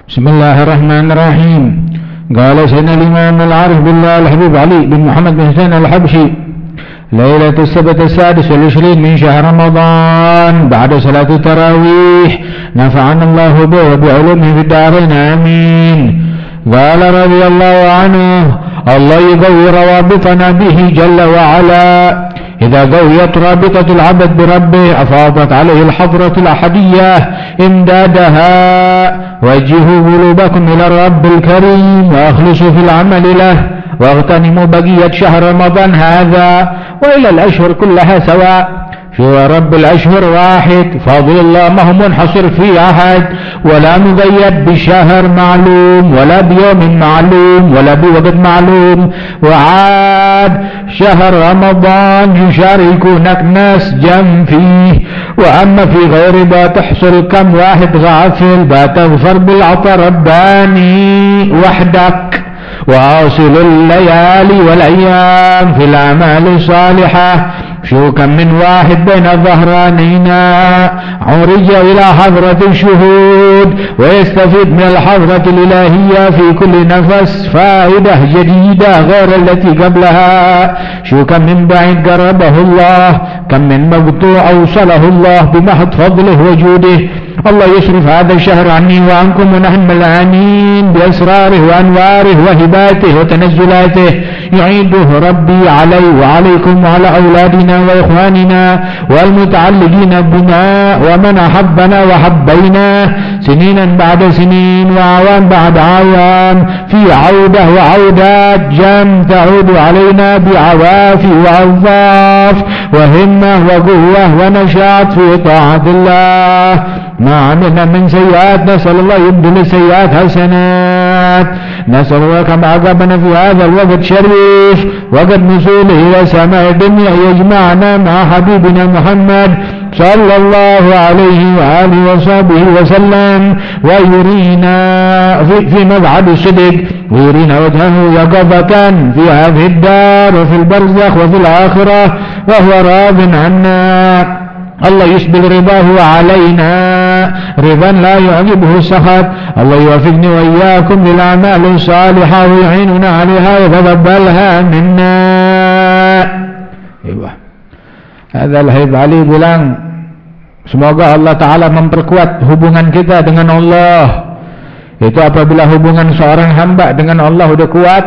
بسم الله الرحمن الرحيم. قال سيدنا الإمام العارف بالله الحبيب علي بن محمد بن حسين الحبشي: ليلة السبت 26 من شهر رمضان بعد صلاة التراويح، نفعنا الله به وبعلومه في الدارين آمين. قال رضي الله عنه: الله يقوي روابطنا به جل وعلا. إذا قويت رابطة العبد بربه أفاضت عليه الحضرة الأحدية إمدادها. وجهوا قلوبكم إلى الرب الكريم وأخلصوا في العمل له، واغتنموا بقية شهر رمضان هذا وإلى الأشهر كلها سواء. شو رب الأشهر واحد، فضل الله ما هو منحصر في أحد ولا مقيد بشهر معلوم ولا بيوم معلوم ولا بوقت معلوم. وعاد شهر رمضان يشاركونك ناس جم فيه، وأما في غير ذا تحصل كم واحد غافل بتغفر بالعطاء رباني وحدك، واصل الليالي والأيام في الأعمال الصالحة. شو كم من واحد بين ظهرانينا عرج إلى حضرة الشهود ويستفيد من الحضرة الإلهية في كل نفس فائدة جديدة غير التي قبلها. شو كم من بعيد قربه الله، كم من مقطوع أوصله الله بمحض فضله وجوده. الله يصرف هذا الشهر عني وعنكم ونحن ملعانين بأسراره وأنواره وهباته وتنزلاته. يعيده ربي علي وعليكم وعلى أولادنا وإخواننا والمتعلقين بنا ومن أحبنا وحبينا سنينا بعد سنين وأعوام بعد أعوام، في عودة وعودات جم تعود علينا بعوافي وعظاف وهمة وقوة ونشاط في طاعة الله. ما عملنا من سيئات نسأل الله يبدل السيئات حسنات. نسأل الله كما عقبنا في هذا الوقت شريف وقت نزوله إلى سماء الدنيا يجمعنا مع حبيبنا محمد صلى الله عليه وآله وصحبه وسلم، ويرينا في مبعد الصدق، ويرينا وجهه يقظة في هذه الدار وفي البرزخ وفي الآخرة وهو راض عنا. الله يسبل رضاه علينا رضا لا يعجبه السخط. الله يوفقني وإياكم للأعمال الصالحة ويعيننا عليها ويتقبلها منا. Hadza al-Habib Ali bilang, semoga Allah Ta'ala memperkuat hubungan kita dengan Allah. Itu apabila hubungan seorang hamba dengan Allah sudah kuat,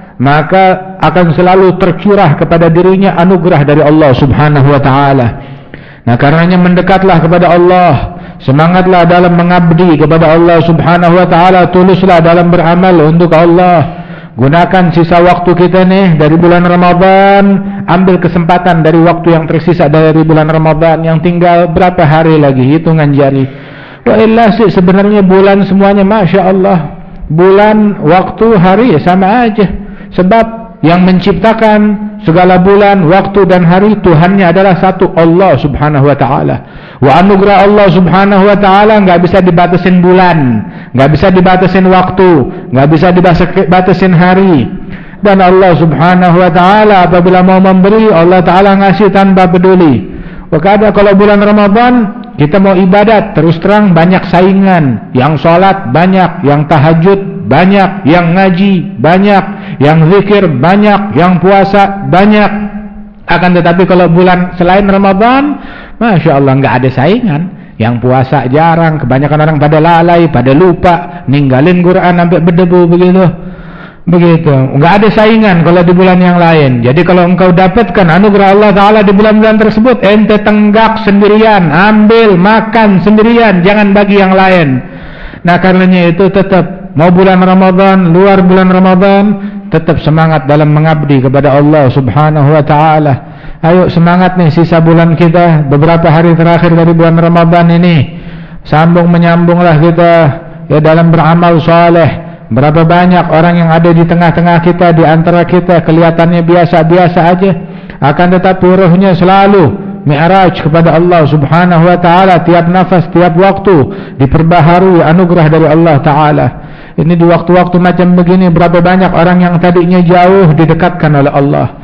maka akan selalu tercurah kepada dirinya anugerah dari Allah Subhanahu wa Ta'ala. Nah, karenanya mendekatlah kepada Allah, semangatlah dalam mengabdi kepada Allah Subhanahu wa Ta'ala, tuluslah dalam beramal untuk Allah. Gunakan sisa waktu kita nih dari bulan Ramadan, ambil kesempatan dari waktu yang tersisa dari bulan Ramadan yang tinggal berapa hari lagi, hitungan jari. Wa illa sih sebenarnya bulan semuanya Masya Allah, bulan, waktu, hari sama aja. Sebab yang menciptakan segala bulan, waktu dan hari Tuhannya adalah satu, Allah Subhanahu wa Ta'ala. Wa anugerah Allah Subhanahu wa Ta'ala enggak bisa dibatasin bulan, enggak bisa dibatasin waktu, enggak bisa dibatasin hari. Dan Allah Subhanahu wa Ta'ala apabila mau memberi, Allah Ta'ala ngasih tanpa peduli. Wakada kalau bulan Ramadan kita mau ibadat, terus terang banyak saingan. Yang sholat banyak, yang tahajud banyak, yang ngaji banyak, yang zikir banyak, yang puasa banyak. Akan tetapi kalau bulan selain Ramadan, Masya Allah nggak ada saingan. Yang puasa jarang, kebanyakan orang pada lalai, pada lupa, ninggalin Quran sampai berdebu begitu. Nggak ada saingan kalau di bulan yang lain. Jadi kalau engkau dapatkan anugerah Allah Ta'ala di bulan-bulan tersebut, ente tenggak sendirian, ambil, makan sendirian, jangan bagi yang lain. Nah karenanya itu tetap mau bulan Ramadan, luar bulan Ramadan, tetap semangat dalam mengabdi kepada Allah Subhanahu wa Ta'ala. Ayo semangat nih sisa bulan kita, beberapa hari terakhir dari bulan Ramadan ini, sambung menyambunglah kita ya dalam beramal saleh. Berapa banyak orang yang ada di tengah-tengah kita, di antara kita kelihatannya biasa-biasa aja, akan tetapi rohnya selalu mi'raj kepada Allah Subhanahu wa Ta'ala. Tiap nafas, tiap waktu diperbaharui anugerah dari Allah Ta'ala. Ini di waktu-waktu macam begini, berapa banyak orang yang tadinya jauh didekatkan oleh Allah.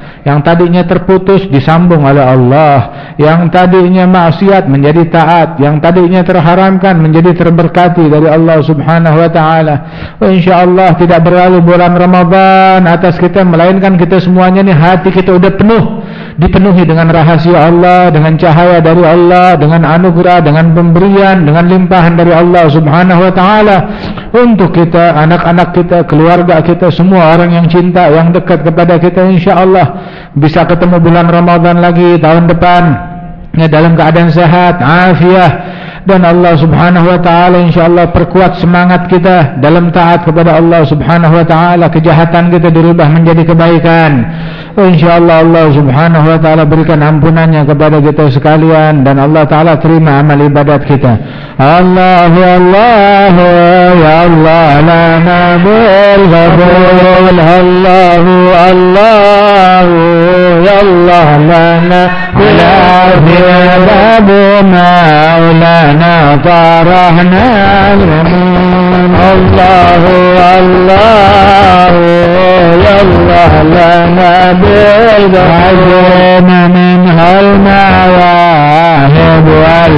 Yang tadinya terputus disambung oleh Allah. Yang tadinya maksiat menjadi taat. Yang tadinya terharamkan menjadi terberkati dari Allah subhanahu wa ta'ala. InsyaAllah tidak berlalu bulan Ramadan atas kita, melainkan kita semuanya nih hati kita udah penuh, dipenuhi dengan rahasia Allah, dengan cahaya dari Allah, dengan anugerah, dengan pemberian, dengan limpahan dari Allah subhanahu wa ta'ala untuk kita, anak-anak kita, keluarga kita, semua orang yang cinta, yang dekat kepada kita. InsyaAllah bisa ketemu bulan Ramadan lagi tahun depan ya, dalam keadaan sehat, afiah, dan Allah subhanahu wa ta'ala insyaAllah perkuat semangat kita dalam taat kepada Allah subhanahu wa ta'ala. Kejahatan kita dirubah menjadi kebaikan. InsyaAllah Allah subhanahu wa ta'ala berikan ampunannya kepada kita sekalian, dan Allah ta'ala terima amal ibadat kita. Allahu Allah ya Allah lana bil qabul. Allahu Allah ya Allah lana bil babu maulana farahna al-amun. Allahu Allah ya Allah lana بالعزم منها المواهب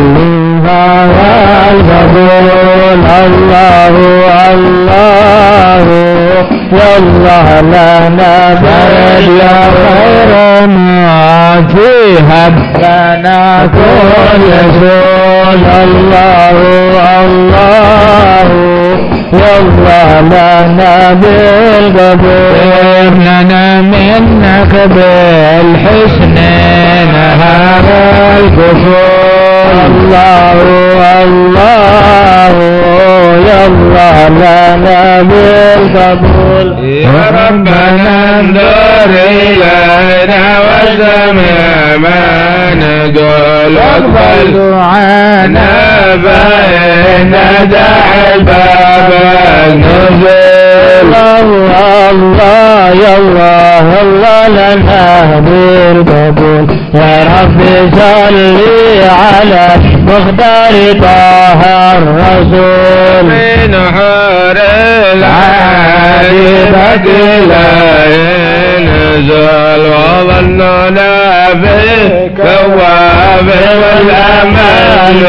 والقبول. الله الله يا الله لنا يا خير ما فيها لنا كل سول. الله الله والله لنا بالقبول. لنا منك بالحسن نهار الكفور. الله الله يا الله لنا بالقبول. يا ربنا انظر إلينا والسماء ما نقول واقبل دعانا فإن داعي الباب النزول. الله يا الله الله لنا بالقبول. يا رب صل على مختار طه الرسول. من حور العاجبة لا ينزل وظننا بك وافر والأمل.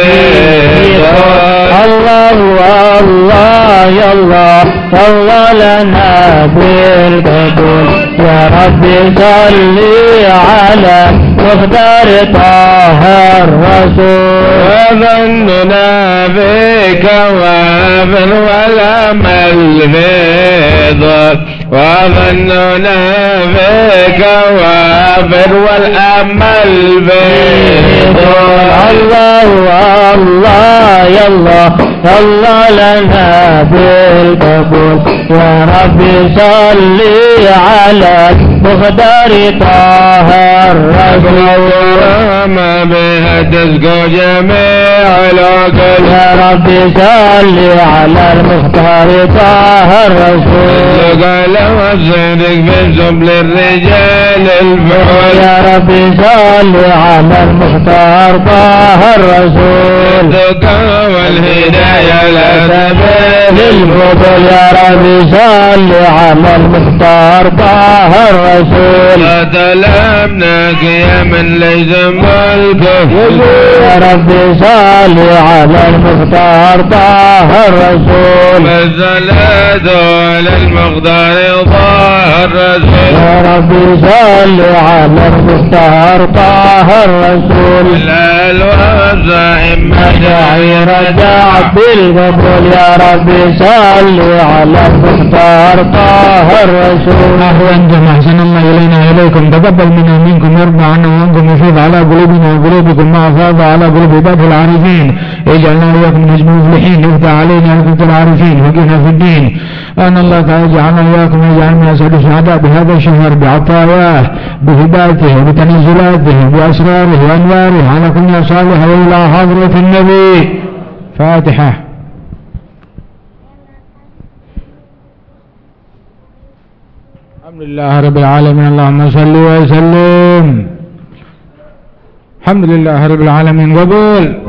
الله الله يا الله صلى لنا بالقبول. يا رب صل على مختار طه الرسول. وظننا بك وافر والأمل بيض. وظننا بك وافر والأمل بيض. الله الله يا الله صلى لنا بالقبول. يا رب صل على مختار طه الرسول. وما بها تزكو جميع العقل. يا رب صل على المختار طه الرسول. قال وصدق من سبل الرجال الفعل. يا رب صل على المختار طه الرسول. والهداية لا سبيل الفضل. يا رب صل على المختار طه الرسول. طلبناك يا من ليس ملكه. يا رب صل على المختار طه الرسول. الصلاة على المختار طه الرسول. يا رب صل على المختار طه الرسول. الألوان مشاعر دعب بالقبول. يا رب صل على المختار طه الرسول. نحو أنتم أحسن الله إلينا إليكم. تقبل منا منكم وارضى عنا وأنكم يفيض على قلوبنا وقلوبكم ما أفاض على قلوب عباده العارفين. اجعلنا وإياكم من نجم المفلحين. يفتح علينا وكنت العارفين وقنا في الدين. أن الله تعالى يجعلنا وإياكم ويجعلنا أسعد السعداء بهذا الشهر بعطاياه بهدايته وبتنزلاته بأسراره وأنواره على كل صالح وإلى حضرة النبي. فاتحة. الحمد لله رب العالمين. اللهم صل وسلم. الحمد لله رب العالمين. قبول.